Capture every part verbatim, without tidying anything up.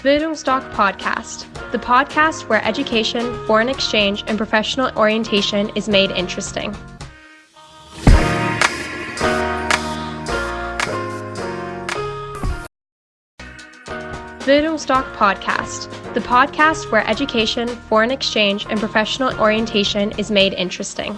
Bildungsdoc Podcast, the podcast where education, foreign exchange, and professional orientation is made interesting. Bildungsdoc Podcast, the podcast where education, foreign exchange, and professional orientation is made interesting.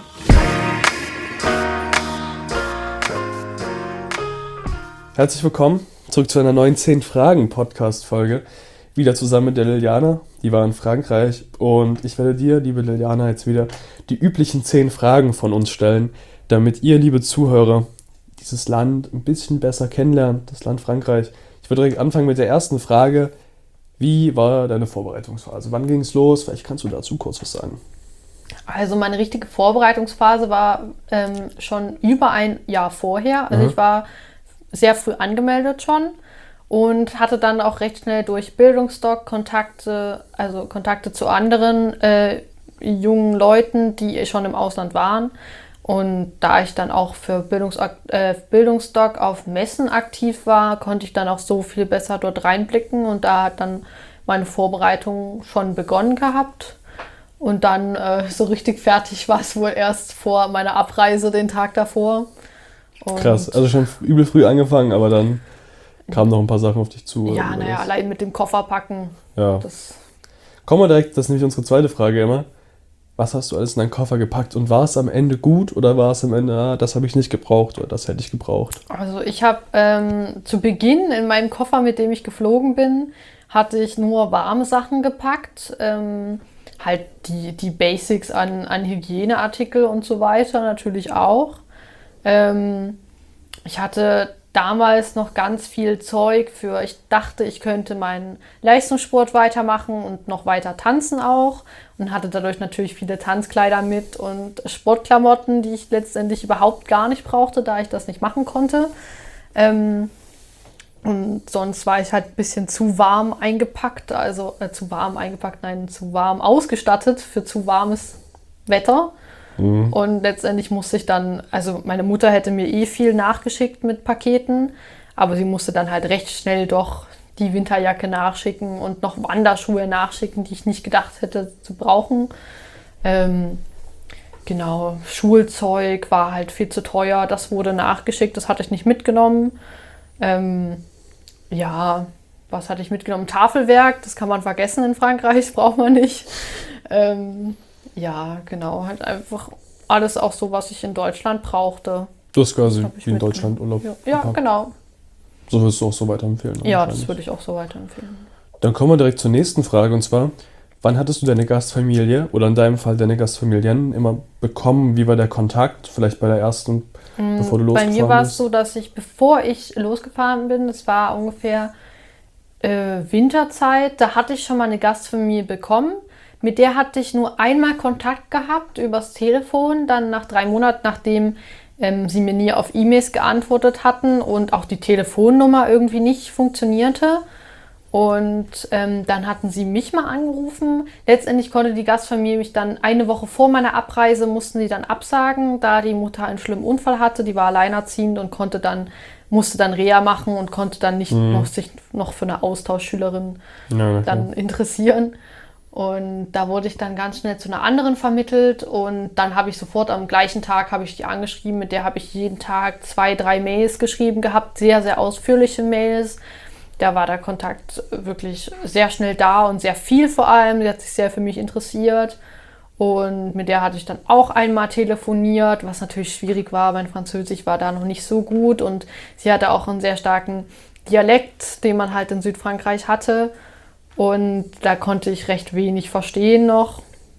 Herzlich willkommen zurück zu einer neuen zehn-Fragen-Podcast-Folge. Wieder zusammen mit der Liliana, die war in Frankreich. Und ich werde dir, liebe Liliana, jetzt wieder die üblichen zehn Fragen von uns stellen, damit ihr, liebe Zuhörer, dieses Land ein bisschen besser kennenlernt, das Land Frankreich. Ich würde direkt anfangen mit der ersten Frage. Wie war deine Vorbereitungsphase? Wann ging es los? Vielleicht kannst du dazu kurz was sagen. Also meine richtige Vorbereitungsphase war ähm, schon über ein Jahr vorher. Also Mhm. ich war sehr früh angemeldet schon und hatte dann auch recht schnell durch Bildungsdoc Kontakte, also Kontakte zu anderen äh, jungen Leuten, die schon im Ausland waren. Und da ich dann auch für Bildungs äh, Bildungsdoc auf Messen aktiv war, konnte ich dann auch so viel besser dort reinblicken. Und da hat dann meine Vorbereitung schon begonnen gehabt. Und dann äh, so richtig fertig war es wohl erst vor meiner Abreise, den Tag davor. Und Krass, also schon übel früh angefangen, aber dann kamen noch ein paar Sachen auf dich zu. ja, oder naja, was? allein mit dem Koffer packen. Ja. Das, Kommen wir direkt, das ist nämlich unsere zweite Frage immer. Was hast du alles in deinen Koffer gepackt und war es am Ende gut oder war es am Ende, ah, das habe ich nicht gebraucht oder das hätte ich gebraucht? also ich habe ähm, zu Beginn in meinem Koffer, mit dem ich geflogen bin, hatte ich nur warme Sachen gepackt. Ähm, halt die, die Basics an, an Hygieneartikel und so weiter natürlich auch. Ähm, ich hatte damals noch ganz viel Zeug für, ich dachte, ich könnte meinen Leistungssport weitermachen und noch weiter tanzen auch und hatte dadurch natürlich viele Tanzkleider mit und Sportklamotten, die ich letztendlich überhaupt gar nicht brauchte, da ich das nicht machen konnte. Ähm, und sonst war ich halt ein bisschen zu warm eingepackt, also äh, zu warm eingepackt, nein, zu warm ausgestattet für zu warmes Wetter. Mhm. Und letztendlich musste ich dann, also meine Mutter hätte mir eh viel nachgeschickt mit Paketen, aber sie musste dann halt recht schnell doch die Winterjacke nachschicken und noch Wanderschuhe nachschicken, die ich nicht gedacht hätte zu brauchen. Ähm, genau, Schulzeug war halt viel zu teuer, das wurde nachgeschickt, das hatte ich nicht mitgenommen. Ähm, ja, was hatte ich mitgenommen? Tafelwerk, das kann man vergessen in Frankreich, das braucht man nicht. Ähm, Ja, genau, halt einfach alles auch so, was ich in Deutschland brauchte. Du hast quasi Hab ich wie in mitgenommen. Deutschland Urlaub Ja, ja gepackt. genau. So würdest du auch so weiterempfehlen. ne? Ja, das Wahrscheinlich. würde ich auch so weiterempfehlen. Dann kommen wir direkt zur nächsten Frage und zwar, wann hattest du deine Gastfamilie oder in deinem Fall deine Gastfamilien immer bekommen? Wie war der Kontakt? Vielleicht bei der ersten, bevor du Bei losgefahren mir war es bist? so, dass ich, bevor ich losgefahren bin, es war ungefähr äh, Winterzeit, da hatte ich schon mal eine Gastfamilie bekommen. Mit der hatte ich nur einmal Kontakt gehabt übers Telefon, dann nach drei Monaten, nachdem ähm, sie mir nie auf E-Mails geantwortet hatten und auch die Telefonnummer irgendwie nicht funktionierte. Und ähm, dann hatten sie mich mal angerufen. Letztendlich konnte die Gastfamilie mich dann eine Woche vor meiner Abreise, mussten sie dann absagen, da die Mutter einen schlimmen Unfall hatte. Die war alleinerziehend und konnte dann, musste dann Reha machen und konnte dann nicht noch, sich noch für eine Austauschschülerin Ja, na klar. dann interessieren. Und da wurde ich dann ganz schnell zu einer anderen vermittelt und dann habe ich sofort am gleichen Tag habe ich die angeschrieben, mit der habe ich jeden Tag zwei, drei Mails geschrieben gehabt, sehr, sehr ausführliche Mails. Da war der Kontakt wirklich sehr schnell da und sehr viel vor allem. Sie hat sich sehr für mich interessiert und mit der hatte ich dann auch einmal telefoniert, was natürlich schwierig war. Mein Französisch war da noch nicht so gut und sie hatte auch einen sehr starken Dialekt, den man halt in Südfrankreich hatte. Und da konnte ich recht wenig verstehen noch.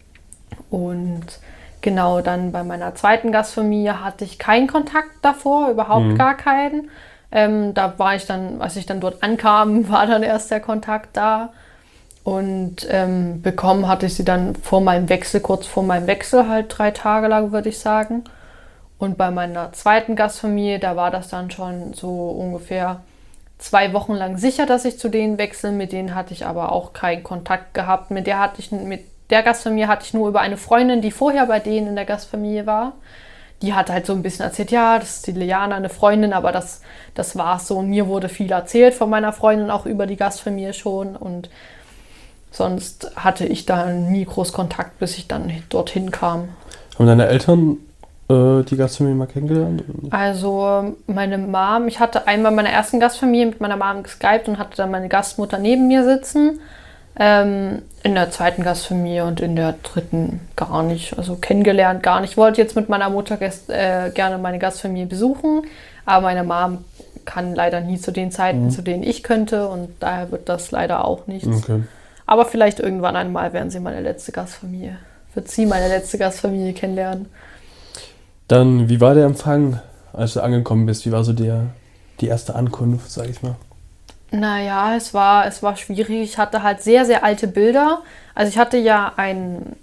Und genau, dann bei meiner zweiten Gastfamilie hatte ich keinen Kontakt davor, überhaupt Mhm. gar keinen. Ähm, da war ich dann, als ich dann dort ankam, war dann erst der Kontakt da. Und ähm, bekommen hatte ich sie dann vor meinem Wechsel, kurz vor meinem Wechsel, halt drei Tage lang, würde ich sagen. Und bei meiner zweiten Gastfamilie, da war das dann schon so ungefähr zwei Wochen lang sicher, dass ich zu denen wechsle. Mit denen hatte ich aber auch keinen Kontakt gehabt. Mit der hatte ich, mit der Gastfamilie hatte ich nur über eine Freundin, die vorher bei denen in der Gastfamilie war. die hat halt so ein bisschen erzählt, ja, das ist die Liliana, eine Freundin, aber das, das war's so. Und mir wurde viel erzählt von meiner Freundin, auch über die Gastfamilie schon. Und sonst hatte ich da nie groß Kontakt, bis ich dann dorthin kam. Haben deine Eltern äh, die Gastfamilie mal kennengelernt? Also meine Mom, ich hatte einmal meine ersten Gastfamilie mit meiner Mom geskypt und hatte dann meine Gastmutter neben mir sitzen. Ähm, in der zweiten Gastfamilie und in der dritten gar nicht. Also kennengelernt gar nicht. Ich wollte jetzt mit meiner Mutter gest- äh, gerne meine Gastfamilie besuchen, aber meine Mom kann leider nie zu den Zeiten, mhm. zu denen ich könnte, und daher wird das leider auch nichts. Okay. Aber vielleicht irgendwann einmal werden sie meine letzte Gastfamilie, wird sie meine letzte Gastfamilie kennenlernen. Dann, wie war der Empfang, als du angekommen bist? Wie war so der, die erste Ankunft, sag ich mal? Naja, es war, es war schwierig. Ich hatte halt sehr, sehr alte Bilder. Also ich hatte ja ein,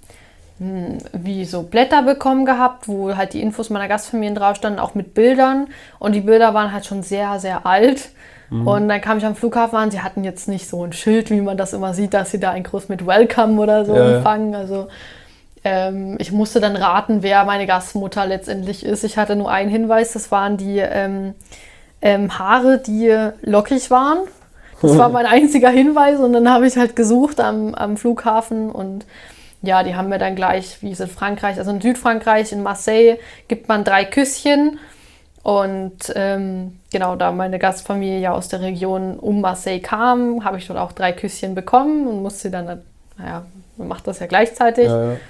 wie so Blätter bekommen gehabt, wo halt die Infos meiner Gastfamilien drauf standen, auch mit Bildern. Und die Bilder waren halt schon sehr, sehr alt. Mhm. Und dann kam ich am Flughafen an. Sie hatten jetzt nicht so ein Schild, wie man das immer sieht, dass sie da ein Groß mit Welcome oder so ja, empfangen. Also ähm, ich musste dann raten, wer meine Gastmutter letztendlich ist. Ich hatte nur einen Hinweis, das waren die ähm, ähm, Haare, die lockig waren. Das war mein einziger Hinweis, und dann habe ich halt gesucht am, am Flughafen, und ja, die haben mir dann gleich, wie es in Frankreich, also in Südfrankreich, in Marseille, gibt man drei Küsschen, und ähm, genau, da meine Gastfamilie ja aus der Region um Marseille kam, habe ich dort auch drei Küsschen bekommen und musste dann, naja, man macht das ja gleichzeitig. Ja, ja.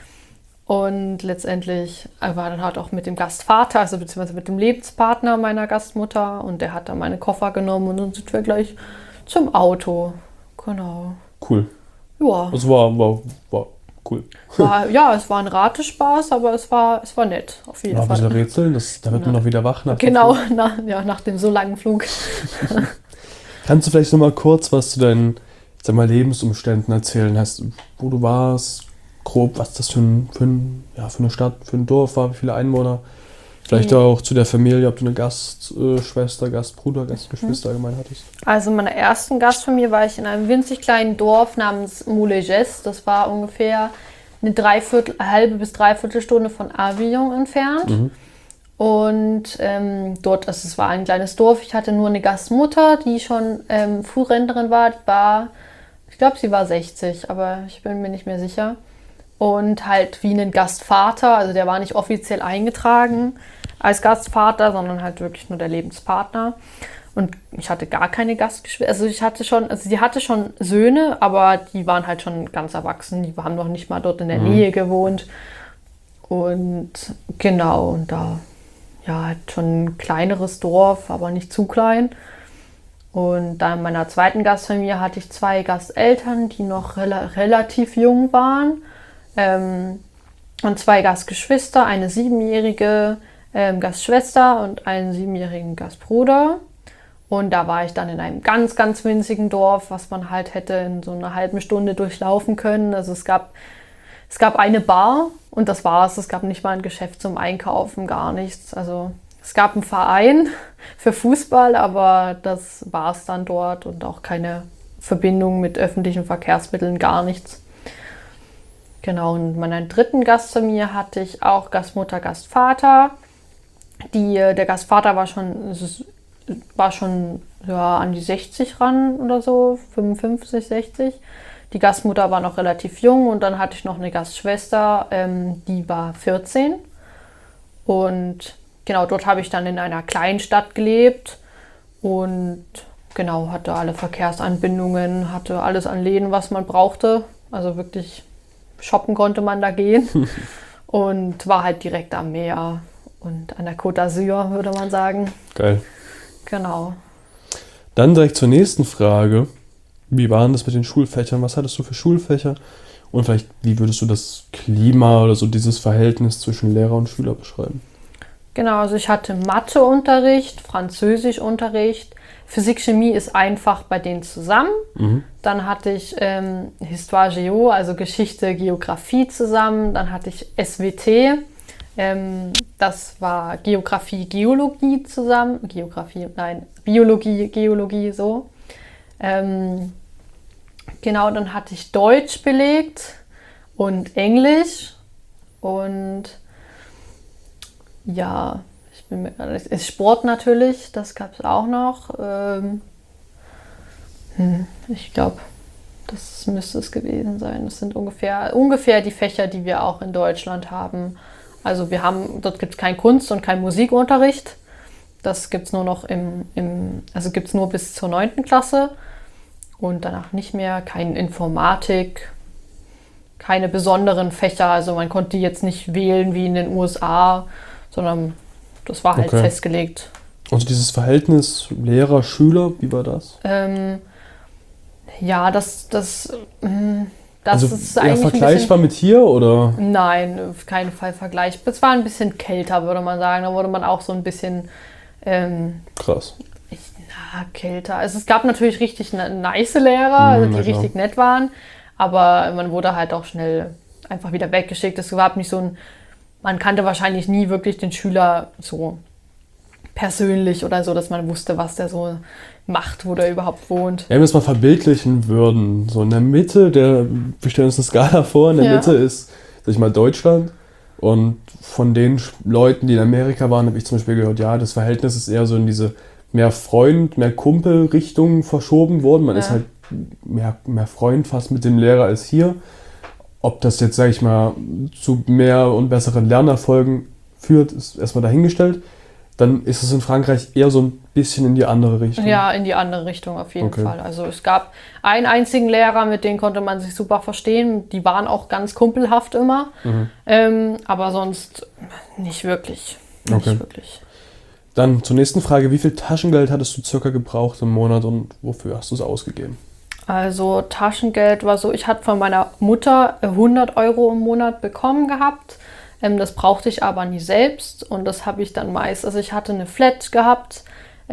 Und letztendlich war dann halt auch mit dem Gastvater, also beziehungsweise mit dem Lebenspartner meiner Gastmutter, und der hat dann meine Koffer genommen, und dann sind wir gleich zum Auto. Genau. Cool. Ja. Es war, war, war cool. War, ja, es war ein Ratespaß, aber es war, es war nett, auf jeden war Fall. Ein bisschen Rätseln, das, da wird man noch wieder wach. Nach genau, nach, ja, nach dem so langen Flug. Kannst du vielleicht noch mal kurz was zu deinen, sag mal, Lebensumständen erzählen? Hast, wo du warst, grob, was das für, ein, für, ein, ja, für eine Stadt, für ein Dorf war, wie viele Einwohner? Vielleicht mhm. auch zu der Familie, ob du eine Gastschwester, Gastbruder, Gastgeschwister mhm. allgemein hattest. Also in meiner ersten Gastfamilie war ich in einem winzig kleinen Dorf namens Moulégès. Das war ungefähr eine Dreiviertel, halbe bis dreiviertel Stunde von Avignon entfernt. Mhm. Und ähm, dort, also es war ein kleines Dorf. Ich hatte nur eine Gastmutter, die schon ähm, Frührentnerin war. Die war, ich glaube, sie war sechzig, aber ich bin mir nicht mehr sicher. Und halt wie einen Gastvater, also der war nicht offiziell eingetragen als Gastvater, sondern halt wirklich nur der Lebenspartner. Und ich hatte gar keine Gastgeschwister. Also ich hatte schon, also sie hatte schon Söhne, aber die waren halt schon ganz erwachsen. Die haben noch nicht mal dort in der mhm. Nähe gewohnt. Und genau, und da ja halt schon ein kleineres Dorf, aber nicht zu klein. Und dann in meiner zweiten Gastfamilie hatte ich zwei Gasteltern, die noch rel- relativ jung waren. Ähm, und zwei Gastgeschwister, eine siebenjährige ähm, Gastschwester und einen siebenjährigen Gastbruder. Und da war ich dann in einem ganz, ganz winzigen Dorf, was man halt hätte in so einer halben Stunde durchlaufen können. Also es gab, es gab eine Bar, und das war's. Es gab nicht mal ein Geschäft zum Einkaufen, gar nichts. Also es gab einen Verein für Fußball, aber das war's dann dort, und auch keine Verbindung mit öffentlichen Verkehrsmitteln, gar nichts. Genau, und in meiner dritten Gastfamilie hatte ich auch Gastmutter, Gastvater. Die, der Gastvater war schon, war schon ja, an die sechzig ran oder so, fünfundfünfzig, sechzig. Die Gastmutter war noch relativ jung, und dann hatte ich noch eine Gastschwester, ähm, die war vierzehn. Und genau, dort habe ich dann in einer kleinen Stadt gelebt und genau, hatte alle Verkehrsanbindungen, hatte alles an Läden, was man brauchte. Also wirklich shoppen konnte man da gehen und war halt direkt am Meer und an der Côte d'Azur, würde man sagen. Geil. Genau. Dann direkt zur nächsten Frage. Wie war denn das mit den Schulfächern? Was hattest du für Schulfächer? Und vielleicht, wie würdest du das Klima oder so dieses Verhältnis zwischen Lehrer und Schüler beschreiben? Genau, also ich hatte Matheunterricht, Französischunterricht, Physik, Chemie ist einfach bei denen zusammen. Mhm. Dann hatte ich ähm, Histoire Géo, also Geschichte, Geografie zusammen. Dann hatte ich S W T, ähm, das war Geografie, Geologie zusammen. Geografie, nein, Biologie, Geologie, so. Ähm, genau, dann hatte ich Deutsch belegt und Englisch. Und Ja, ich bin mir, ist Sport natürlich, das gab es auch noch. Ähm, hm, ich glaube, das müsste es gewesen sein. Das sind ungefähr, ungefähr die Fächer, die wir auch in Deutschland haben. Also wir haben, dort gibt es keinen Kunst- und keinen Musikunterricht. Das gibt es nur noch im, im also gibt es nur bis zur neunten Klasse und danach nicht mehr. Keine Informatik, keine besonderen Fächer. Also man konnte die jetzt nicht wählen wie in den U S A, sondern das war halt Okay. festgelegt. Also dieses Verhältnis Lehrer-Schüler, wie war das? Ähm, ja, das, das, mm, das also ist eher eigentlich vergleichbar ein mit hier, oder? bisschen, nein, auf keinen Fall vergleichbar. Es war ein bisschen kälter, würde man sagen. Da wurde man auch so ein bisschen ähm, Krass. ich, na, kälter. Also es gab natürlich richtig na- nice Lehrer, also Mhm, die na klar. richtig nett waren, aber man wurde halt auch schnell einfach wieder weggeschickt. Es war nicht so ein, man kannte wahrscheinlich nie wirklich den Schüler so persönlich oder so, dass man wusste, was der so macht, wo der überhaupt wohnt. Wenn wir es mal verbildlichen würden, so in der Mitte, der, wir stellen uns eine Skala vor, in der Ja. Mitte ist, sag ich mal, Deutschland. Und von den Sch- Leuten, die in Amerika waren, habe ich zum Beispiel gehört, ja, das Verhältnis ist eher so in diese mehr Freund, mehr Kumpel-Richtung verschoben worden. Man Ja. ist halt mehr, mehr Freund fast mit dem Lehrer als hier. Ob das jetzt, sag ich mal, zu mehr und besseren Lernerfolgen führt, ist erstmal dahingestellt. Dann ist es in Frankreich eher so ein bisschen in die andere Richtung. Ja, in die andere Richtung auf jeden Okay. Fall. Also es gab einen einzigen Lehrer, mit dem konnte man sich super verstehen. Die waren auch ganz kumpelhaft immer. Mhm. Ähm, aber sonst nicht wirklich. Nicht Okay. wirklich. Dann zur nächsten Frage. Wie viel Taschengeld hattest du circa gebraucht im Monat und wofür hast du es ausgegeben? Also Taschengeld war so, ich hatte von meiner Mutter hundert Euro im Monat bekommen gehabt. Ähm, das brauchte ich aber nie selbst und das habe ich dann meist, also ich hatte eine Flat gehabt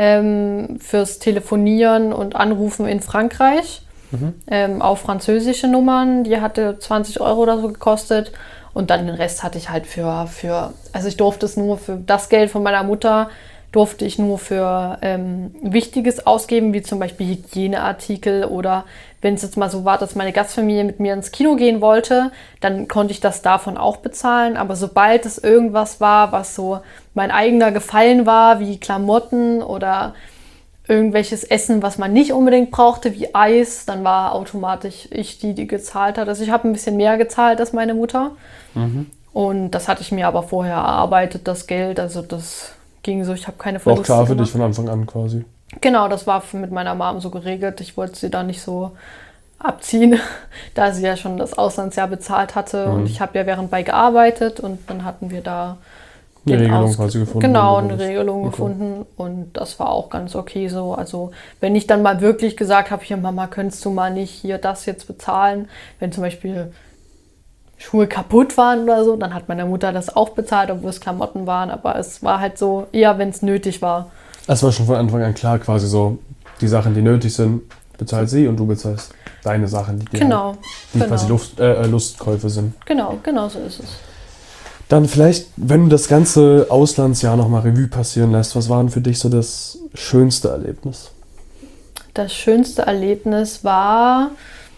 ähm, fürs Telefonieren und Anrufen in Frankreich ähm, auf französische Nummern. Die hatte zwanzig Euro oder so gekostet und dann den Rest hatte ich halt für, für also ich durfte es nur für das Geld von meiner Mutter durfte ich nur für ähm, Wichtiges ausgeben, wie zum Beispiel Hygieneartikel oder wenn es jetzt mal so war, dass meine Gastfamilie mit mir ins Kino gehen wollte, dann konnte ich das davon auch bezahlen. Aber sobald es irgendwas war, was so mein eigener Gefallen war, wie Klamotten oder irgendwelches Essen, was man nicht unbedingt brauchte, wie Eis, dann war automatisch ich die, die gezahlt hat. Also ich habe ein bisschen mehr gezahlt als meine Mutter. Und das hatte ich mir aber vorher erarbeitet, das Geld. Also das ging so, ich habe keine War auch Verluste klar für gemacht. dich von Anfang an quasi. Genau, das war mit meiner Mom so geregelt. Ich wollte sie da nicht so abziehen, da sie ja schon das Auslandsjahr bezahlt hatte. Mhm. Und ich habe ja währendbei gearbeitet und dann hatten wir da Eine den Regelung Aus- quasi gefunden. Genau, oder eine was? Regelung Okay. gefunden und das war auch ganz okay so. Also wenn ich dann mal wirklich gesagt habe, hier Mama, könntest du mal nicht hier das jetzt bezahlen, wenn zum Beispiel Schuhe kaputt waren oder so, dann hat meine Mutter das auch bezahlt, obwohl es Klamotten waren, aber es war halt so eher, wenn es nötig war. Es war schon von Anfang an klar, quasi so, die Sachen, die nötig sind, bezahlt sie und du bezahlst deine Sachen, die, die, Genau, halt, die genau. quasi Luft, äh, Lustkäufe sind. Genau, genau so ist es. Dann vielleicht, wenn du das ganze Auslandsjahr nochmal Revue passieren lässt, was war denn für dich so das schönste Erlebnis? Das schönste Erlebnis war,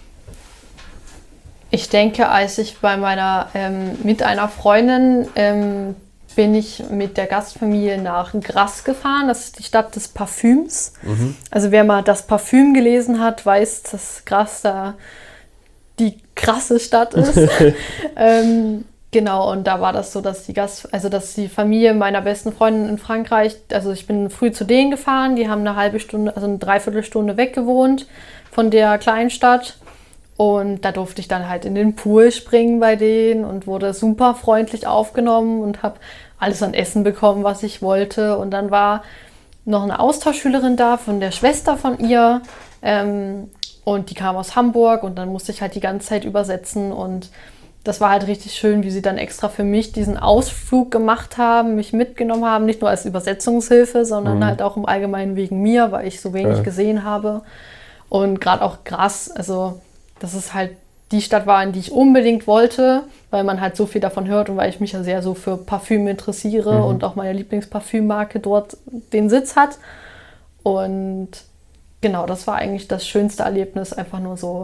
ich denke, als ich bei meiner, ähm, mit einer Freundin ähm, bin ich mit der Gastfamilie nach Grasse gefahren. Das ist die Stadt des Parfüms. Also wer mal das Parfüm gelesen hat, weiß, dass Grasse da die krasse Stadt ist. ähm, genau, und da war das so, dass die Gast, also dass die Familie meiner besten Freundin in Frankreich, also ich bin früh zu denen gefahren, die haben eine halbe Stunde, also eine Dreiviertelstunde weg gewohnt von der Kleinstadt. Und da durfte ich dann halt in den Pool springen bei denen und wurde super freundlich aufgenommen und habe alles an Essen bekommen, was ich wollte. Und dann war noch eine Austauschschülerin da von der Schwester von ihr. Ähm, und die kam aus Hamburg und dann musste ich halt die ganze Zeit übersetzen. Und das war halt richtig schön, wie sie dann extra für mich diesen Ausflug gemacht haben, mich mitgenommen haben. Nicht nur als Übersetzungshilfe, sondern Mhm. halt auch im Allgemeinen wegen mir, weil ich so wenig Ja. gesehen habe. Und gerade auch Grasse, also dass es halt die Stadt war, in die ich unbedingt wollte, weil man halt so viel davon hört und weil ich mich ja sehr so für Parfüm interessiere Mhm. und auch meine Lieblingsparfümmarke dort den Sitz hat. Und genau, das war eigentlich das schönste Erlebnis, einfach nur so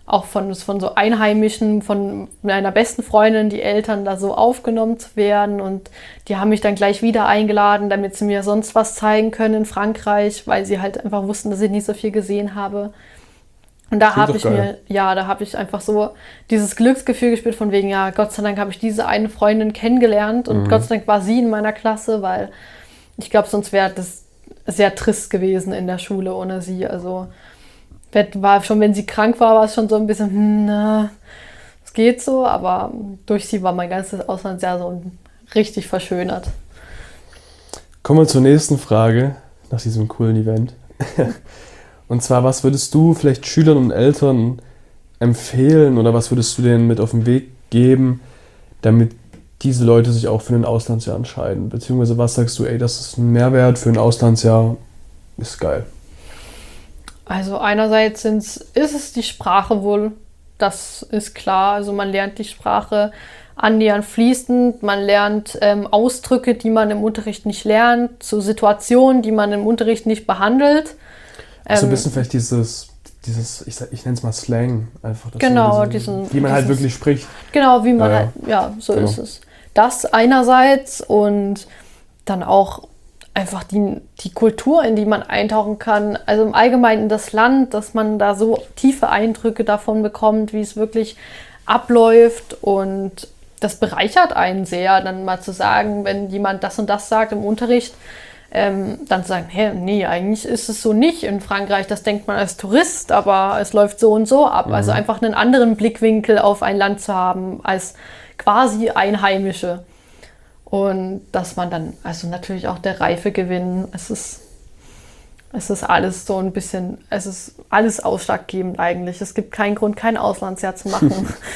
auch von, von so Einheimischen, von meiner besten Freundin, die Eltern da so aufgenommen zu werden. Und die haben mich dann gleich wieder eingeladen, damit sie mir sonst was zeigen können in Frankreich, weil sie halt einfach wussten, dass ich nicht so viel gesehen habe. Und da habe ich geil. mir, ja, da habe ich einfach so dieses Glücksgefühl gespürt von wegen, ja, Gott sei Dank habe ich diese eine Freundin kennengelernt und Mhm. Gott sei Dank war sie in meiner Klasse, weil ich glaube, sonst wäre das sehr trist gewesen in der Schule ohne sie. Also war schon, wenn sie krank war, war es schon so ein bisschen, hm, na, es geht so, aber durch sie war mein ganzes Auslandsjahr so richtig verschönert. Kommen wir zur nächsten Frage nach diesem coolen Event. Und zwar, was würdest du vielleicht Schülern und Eltern empfehlen oder was würdest du denen mit auf den Weg geben, damit diese Leute sich auch für ein Auslandsjahr entscheiden? Beziehungsweise was sagst du, ey, das ist ein Mehrwert für ein Auslandsjahr, ist geil. Also einerseits sind's, ist es die Sprache wohl, das ist klar. Also man lernt die Sprache annähernd fließend, man lernt ähm, Ausdrücke, die man im Unterricht nicht lernt, so Situationen, die man im Unterricht nicht behandelt. Also Ähm, ein bisschen vielleicht dieses, dieses ich, sag- ich nenne es mal Slang, einfach. Das Genau, so diese, diesen- wie man halt dieses- wirklich spricht. Genau, wie man Ja, ja. halt, ja, so Genau. ist es. Das einerseits und dann auch einfach die, die Kultur, in die man eintauchen kann. Also im Allgemeinen das Land, dass man da so tiefe Eindrücke davon bekommt, wie es wirklich abläuft und das bereichert einen sehr, dann mal zu sagen, wenn jemand das und das sagt im Unterricht, ähm, dann zu sagen, hey, nee, eigentlich ist es so nicht in Frankreich, das denkt man als Tourist, aber es läuft so und so ab. Also einfach einen anderen Blickwinkel auf ein Land zu haben, als quasi Einheimische. Und dass man dann, also natürlich auch der Reifegewinn, es ist, es ist alles so ein bisschen, es ist alles ausschlaggebend eigentlich. Es gibt keinen Grund, kein Auslandsjahr zu machen.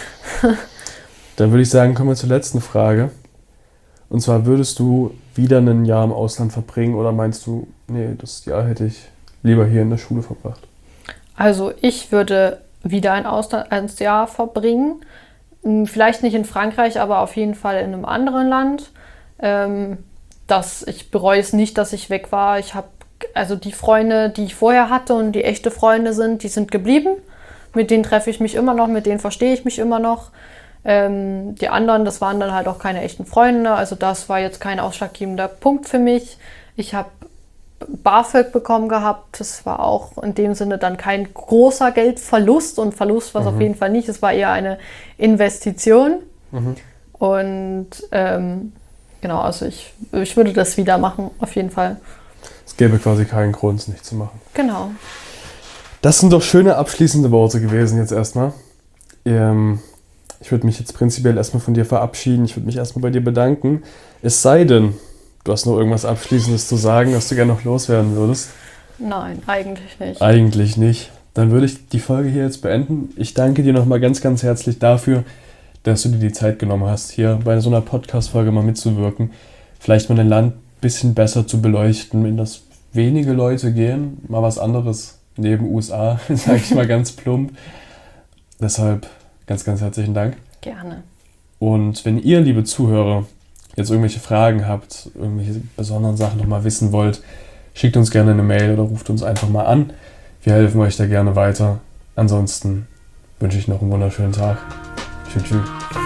Dann würde ich sagen, kommen wir zur letzten Frage. Und zwar, würdest du wieder ein Jahr im Ausland verbringen oder meinst du, nee, das Jahr hätte ich lieber hier in der Schule verbracht? Also ich würde wieder ein Auslandsjahr verbringen. Hm, Vielleicht nicht in Frankreich, aber auf jeden Fall in einem anderen Land. Ähm, das, ich bereue es nicht, dass ich weg war. Ich habe, also die Freunde, die ich vorher hatte und die echte Freunde sind, die sind geblieben. Mit denen treffe ich mich immer noch, mit denen verstehe ich mich immer noch. Ähm, die anderen, das waren dann halt auch keine echten Freunde. Also das war jetzt kein ausschlaggebender Punkt für mich. Ich habe BAföG bekommen gehabt. Das war auch in dem Sinne dann kein großer Geldverlust und Verlust war es auf jeden Fall nicht. Es war eher eine Investition. Und ähm, genau, also ich, ich würde das wieder machen, auf jeden Fall. Es gäbe quasi keinen Grund, es nicht zu machen. Genau. Das sind doch schöne abschließende Worte gewesen jetzt erstmal. Ähm, ich würde mich jetzt prinzipiell erstmal von dir verabschieden. Ich würde mich erstmal bei dir bedanken. Es sei denn, du hast noch irgendwas Abschließendes zu sagen, was du gerne noch loswerden würdest. Nein, eigentlich nicht. Eigentlich nicht. Dann würde ich die Folge hier jetzt beenden. Ich danke dir nochmal ganz, ganz herzlich dafür, dass du dir die Zeit genommen hast, hier bei so einer Podcast-Folge mal mitzuwirken. Vielleicht mal ein Land ein bisschen besser zu beleuchten, in das wenige Leute gehen. Mal was anderes neben U S A, sage ich mal ganz plump. Deshalb ganz, ganz herzlichen Dank. Gerne. Und wenn ihr, liebe Zuhörer, jetzt irgendwelche Fragen habt, irgendwelche besonderen Sachen nochmal wissen wollt, schickt uns gerne eine Mail oder ruft uns einfach mal an. Wir helfen euch da gerne weiter. Ansonsten wünsche ich noch einen wunderschönen Tag. Tschüss. Tschüss.